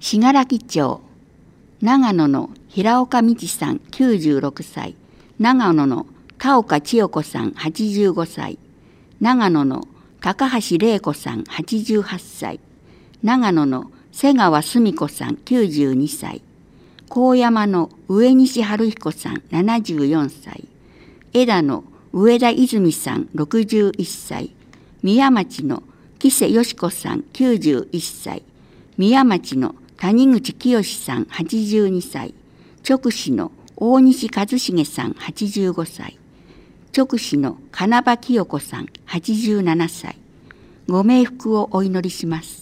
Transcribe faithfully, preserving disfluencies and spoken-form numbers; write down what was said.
信楽町、長野の平岡美智さんきゅうじゅうろくさい、長野の田岡千代子さんはちじゅうごさい、長野の高橋玲子さんはちじゅうはっさい、長野の瀬川澄子さんきゅうじゅうにさい、高山の上西春彦さんななじゅうよんさい、枝野上田泉さんろくじゅういっさい、宮町の木瀬よし子さんきゅうじゅういっさい、宮町の谷口清さんはちじゅうにさい、直司の大西一重さんはちじゅうごさい、直司の金場清子さんはちじゅうななさい、ご冥福をお祈りします。